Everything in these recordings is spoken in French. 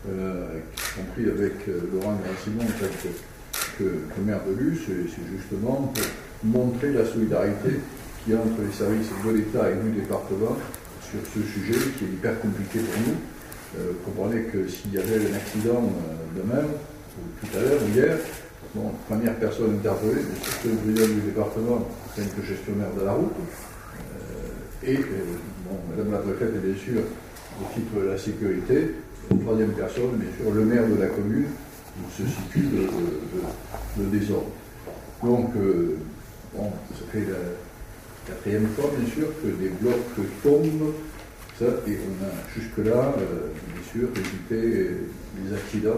y compris avec Laurent Grand-Simon en tant que maire de Luz, c'est justement pour montrer la solidarité qu'il y a entre les services de l'État et du département sur ce sujet qui est hyper compliqué pour nous. Vous comprenez que s'il y avait un accident demain, ou tout à l'heure, ou hier, bon, première personne interpellée, c'est le président du département, en tant que gestionnaire de la route, bon, Madame la préfète est bien sûr au titre de la sécurité, troisième personne, bien sûr, le maire de la commune, où se situe le désordre. Donc, bon, ça fait la quatrième fois, bien sûr, que des blocs tombent, ça, et on a jusque-là, bien sûr, évité les accidents.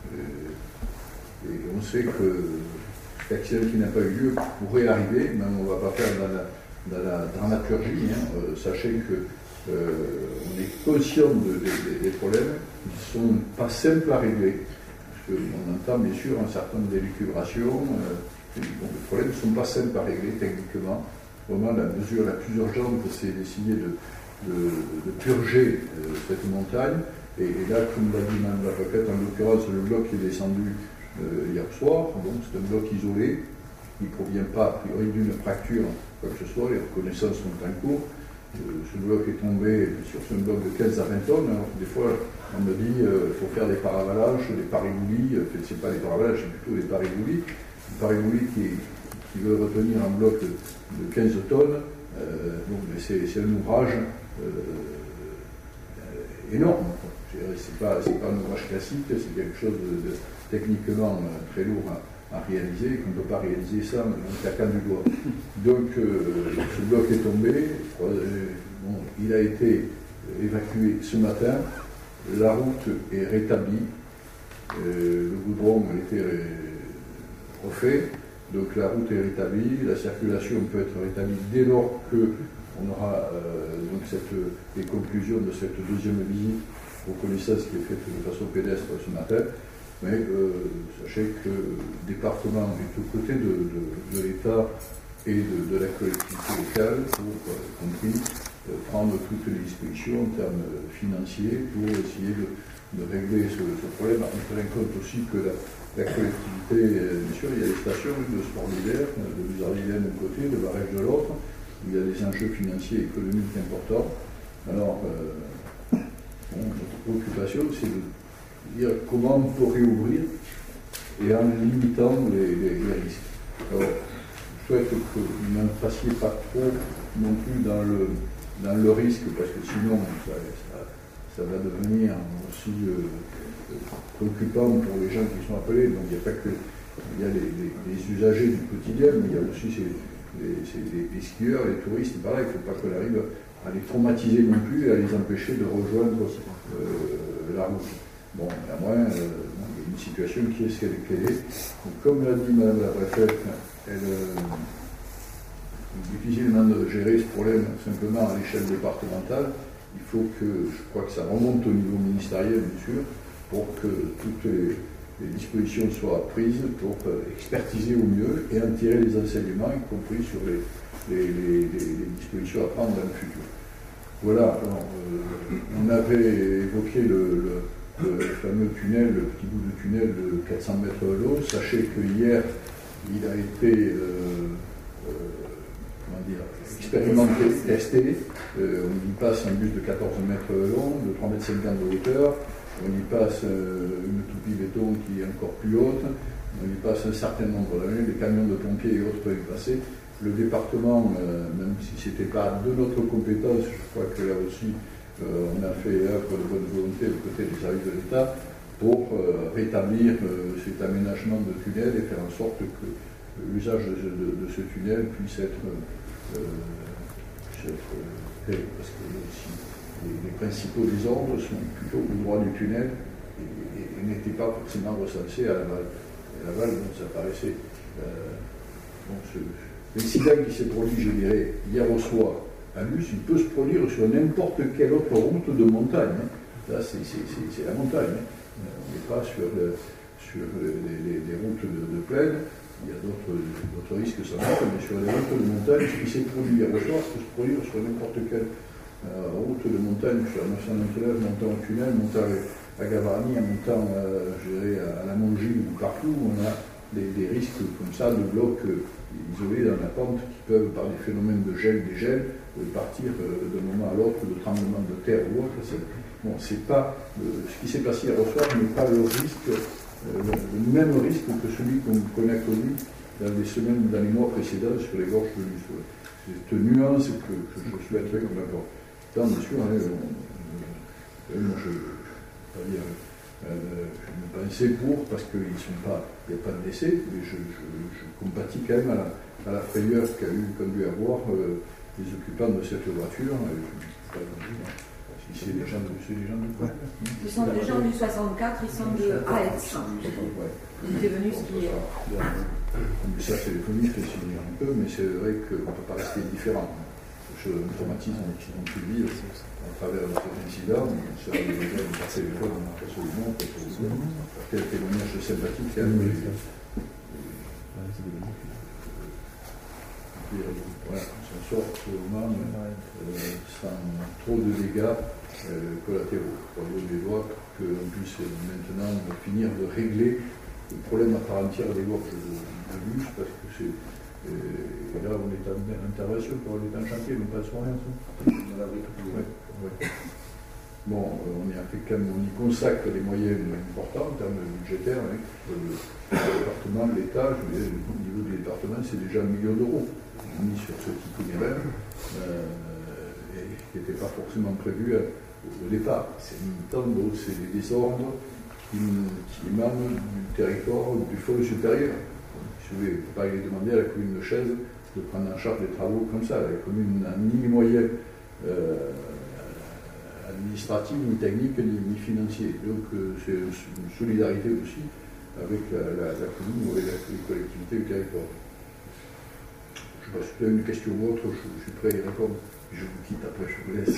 Et on sait que cet accident qui n'a pas eu lieu pourrait arriver, même on ne va pas faire dans la dramaturgie. Sachez que on est conscient des problèmes qui ne sont pas simples à régler. Parce qu'on entend bien sûr un certain nombre d'élucubrations. Les problèmes ne sont pas simples à régler techniquement. Vraiment, la mesure la plus urgente, c'est d'essayer de purger cette montagne. Et là, comme l'a dit Mme la préfète, en l'occurrence, le bloc qui est descendu hier soir, donc c'est un bloc isolé, qui ne provient pas a priori d'une fracture, quoi que ce soit, les reconnaissances sont en cours. Ce bloc est tombé sur un bloc de 15 à 20 tonnes. Alors, des fois, on me dit qu'il faut faire des paravalages, des pariboulis. En fait, ce n'est pas des paravalages, c'est plutôt des pariboulis. Des pariboulis qui veut retenir un bloc de 15 tonnes. Donc, c'est un ouvrage énorme. C'est pas un ouvrage classique, c'est quelque chose de techniquement très lourd à réaliser, qu'on ne peut pas réaliser ça en claquant du doigt. Donc ce bloc est tombé, bon, il a été évacué ce matin, la route est rétablie, le goudron a été refait, donc la route est rétablie, la circulation peut être rétablie dès lors qu'on aura donc les conclusions de cette deuxième visite reconnaissance qui est faite de façon pédestre ce matin. Mais sachez que le département est aux côtés de l'État et de la collectivité locale pour, y compris, prendre toutes les dispositions en termes financiers pour essayer de régler ce problème, en tenant compte aussi que la collectivité, bien sûr, il y a des stations de sport d'hiver, de Luzardilien d'un côté, de Barège de l'autre, où il y a des enjeux financiers et économiques importants. Alors, notre préoccupation, c'est de dire comment on peut réouvrir et en limitant les risques. Alors, je souhaite que vous n'en fassiez pas trop non plus dans le risque, parce que sinon ça va devenir aussi préoccupant pour les gens qui sont appelés. Donc il n'y a pas que les usagers du quotidien, mais il y a aussi les skieurs, les touristes, pareil, il ne faut pas qu'on arrive à les traumatiser non plus et à les empêcher de rejoindre la route. Bon, à moins, il y a une situation qui est ce qu'elle est. Donc, comme l'a dit Mme la préfète, elle est difficilement de gérer ce problème simplement à l'échelle départementale. Il faut que, je crois que ça remonte au niveau ministériel, bien sûr, pour que toutes les dispositions soient prises pour expertiser au mieux et en tirer les enseignements, y compris sur les dispositions à prendre dans le futur. Voilà, alors, on avait évoqué le fameux tunnel, le petit bout de tunnel de 400 mètres de l'eau. Sachez que hier, il a été expérimenté, testé. On y passe un bus de 14 mètres de long, de 3,50 m de hauteur. On y passe une toupie béton qui est encore plus haute. On y passe un certain nombre d'années, des camions de pompiers et autres peuvent y passer. Le département, même si ce n'était pas de notre compétence, je crois que là aussi, on a fait œuvre de bonne volonté aux côtés des services de l'État pour rétablir cet aménagement de tunnel et faire en sorte que l'usage de ce tunnel puisse être fait. Parce que les principaux désordres sont plutôt au droit du tunnel et n'étaient pas forcément recensés à l'aval. À l'aval, donc ça paraissait. L'incident qui s'est produit, je dirais, hier au soir à Luz, il peut se produire sur n'importe quelle autre route de montagne. Là, c'est la montagne. On n'est pas sur les routes de plaine. Il y a d'autres risques sans doute, mais sur les routes de montagne, ce qui s'est produit hier au soir peut se produire sur n'importe quelle route de montagne, sur 999, montant au tunnel, montant à Gavarnie, en montant je dirais, à la Mongie ou partout, on a des risques comme ça de blocs isolés dans la pente qui peuvent, par des phénomènes de gel, dégel, partir d'un moment à l'autre, de tremblement de terre ou autre. Bon, c'est pas, ce qui s'est passé hier soir n'est pas le risque, le même risque que celui qu'on connaît connu dans les semaines, dans les mois précédents sur les gorges de l'Us. C'est cette nuance que je souhaiterais comme rapport. Tant, bien sûr, moi je me pensais pour, parce qu'il n'y a pas de décès, mais je compatis quand même à la frayeur qu'a dû avoir les occupants de cette voiture. Si c'est des gens de quoi? Ils sont des gens du 64, ils sont de Aetz. Ils étaient venus skier. Ça, c'est les communistes qui signent un peu, mais c'est vrai qu'on ne peut pas rester différent. Le traumatisme qu'ils ont pu vivre à travers cet incident, ça a déjà passé les fois dans la presse du monde, quel témoignage sympathique qu'il y a eu. Voilà, on s'en sort seulement sans trop de dégâts collatéraux. Croyons les doigts pour qu'on puisse maintenant finir de régler le problème à part entière des gorges de l'Us, parce que c'est. Et là, on est en intervention, on est en chantier, mais pas sur rien. Bon, on y consacre des moyens importants en termes budgétaires. Le département, l'État, au niveau du département, c'est déjà 1 million d'euros mis sur ce petit itinéraire, et qui n'était pas forcément prévu au départ. C'est des désordres qui émanent du territoire du fond supérieur. Je ne vais pas aller demander à la commune de Chèze de prendre en charge des travaux comme ça. La commune n'a ni les moyens administratifs, ni techniques, ni financiers. Donc c'est une solidarité aussi avec la commune ou avec les collectivités du territoire. Je ne sais pas si tu as une question ou autre, je suis prêt à y répondre. Je vous quitte après, je vous laisse.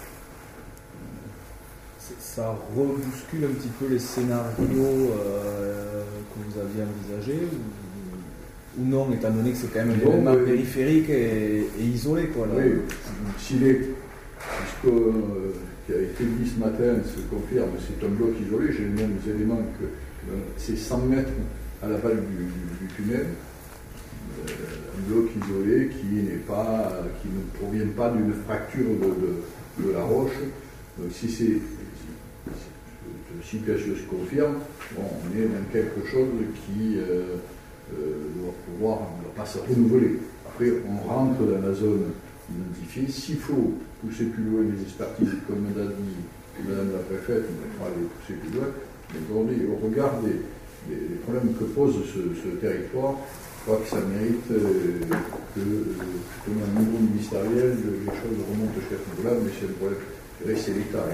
Ça rebouscule un petit peu les scénarios que vous aviez envisagés ou non, étant donné que c'est quand même un événement périphérique et isolé, quoi. Là. Oui, s'il est, ce qui a été dit ce matin se confirme, c'est un bloc isolé, j'ai les mêmes éléments que c'est 100 mètres à l'aval du tunnel, un bloc isolé qui ne provient pas d'une fracture de la roche. Donc si cette situation se confirme, bon, on est dans quelque chose qui ne doit pas se renouveler. Après, on rentre dans la zone identifiée. S'il faut pousser plus loin les expertises, comme l'a dit Madame la préfète, on va les pousser plus loin. Mais aujourd'hui, au regard des problèmes que pose ce territoire, je crois que ça mérite que, plutôt à un niveau ministériel, les choses remontent jusqu'à ce niveau-là, mais c'est le problème. C'est l'État.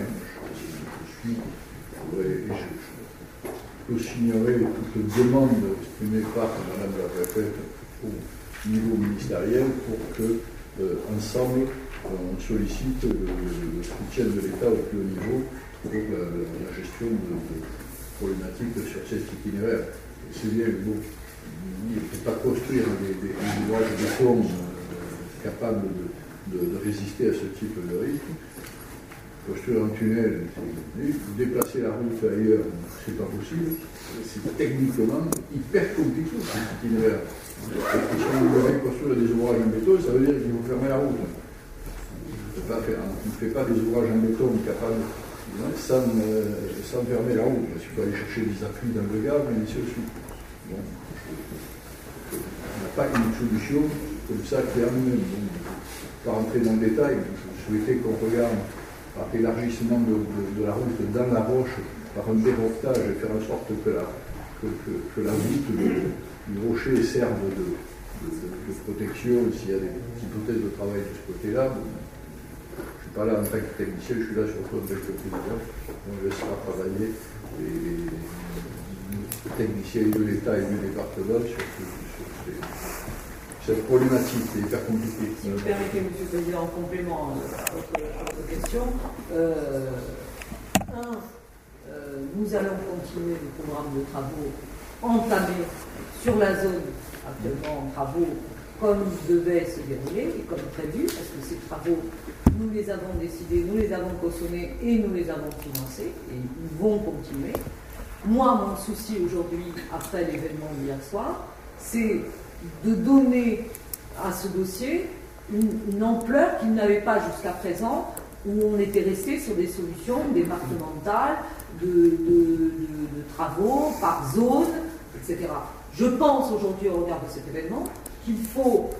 Je signerai toute demande exprimée par Madame la préfète au niveau ministériel pour que, ensemble, on sollicite le soutien de l'État au plus haut niveau pour la gestion de problématiques sur cet itinéraire. C'est bien, bon, il ne faut pas construire des ouvrages de forme capables de résister à ce type de risque. Construire un tunnel, déplacer la route ailleurs, c'est pas possible. C'est techniquement hyper compliqué cet itinéraire. Et si on devait construire des ouvrages en béton, ça veut dire qu'il faut fermer la route. On ne fait pas des ouvrages en béton capables sans fermer la route. Il faut aller chercher des appuis dans le gaz, et ainsi de suite. Bon, on n'a pas une solution comme ça clairement. Bon, pas rentrer dans le détail, je souhaitais qu'on regarde par l'élargissement de la route dans la roche, par un dérotage, et faire en sorte que la voûte du rocher serve de protection s'il y a des hypothèses de travail de ce côté-là. Bon, je ne suis pas là en tant que technicien, je suis là surtout en tant que président. On laissera travailler les techniciens de l'État et du département sur cette problématique est hyper compliquée. Si vous permettez, M. le Président, en complément à votre question, nous allons continuer le programme de travaux entamé sur la zone actuellement en travaux comme ils devaient se dérouler et comme prévu, parce que ces travaux, nous les avons décidés, nous les avons cautionnés et nous les avons financés, et ils vont continuer. Moi, mon souci aujourd'hui, après l'événement d'hier soir, c'est de donner à ce dossier une ampleur qu'il n'avait pas jusqu'à présent, où on était resté sur des solutions départementales, de travaux, par zone, etc. Je pense aujourd'hui, au regard de cet événement, qu'il faut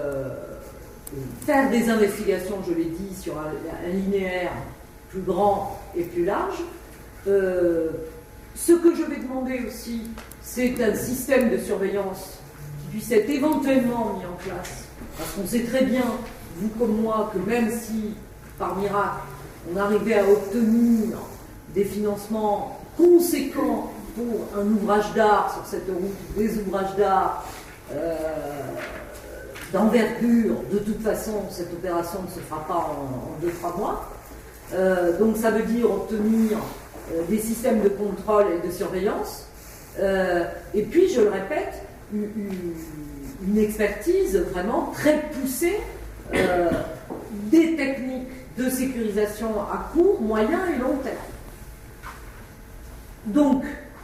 faire des investigations, je l'ai dit, sur un linéaire plus grand et plus large. Ce que je vais demander aussi, c'est un système de surveillance qui puisse être éventuellement mis en place, parce qu'on sait très bien, vous comme moi, que même si, par miracle, on arrivait à obtenir des financements conséquents pour un ouvrage d'art sur cette route, des ouvrages d'art d'envergure, de toute façon, cette opération ne se fera pas en 2-3 mois. Donc ça veut dire obtenir des systèmes de contrôle et de surveillance. Et puis, je le répète, une expertise vraiment très poussée des techniques de sécurisation à court, moyen et long terme. Donc,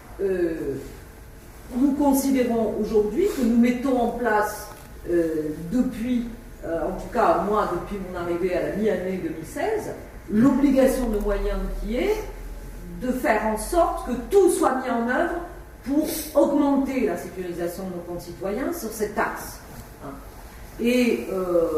nous considérons aujourd'hui que nous mettons en place depuis, en tout cas moi depuis mon arrivée à la mi-année 2016, l'obligation de moyens qui est de faire en sorte que tout soit mis en œuvre pour augmenter la sécurisation de nos concitoyens sur cet axe. Et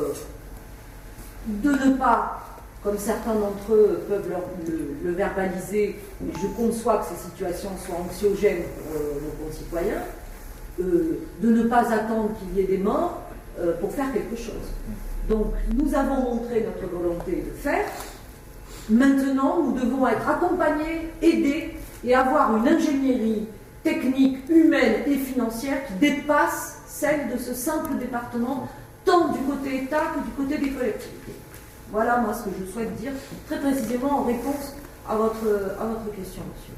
de ne pas, comme certains d'entre eux peuvent le verbaliser, et je conçois que ces situations soient anxiogènes pour nos concitoyens, de ne pas attendre qu'il y ait des morts pour faire quelque chose. Donc nous avons montré notre volonté de faire. Maintenant, nous devons être accompagnés, aidés et avoir une ingénierie technique, humaine et financière qui dépasse celle de ce simple département, tant du côté État que du côté des collectivités. Voilà moi ce que je souhaite dire très précisément en réponse à votre question, monsieur.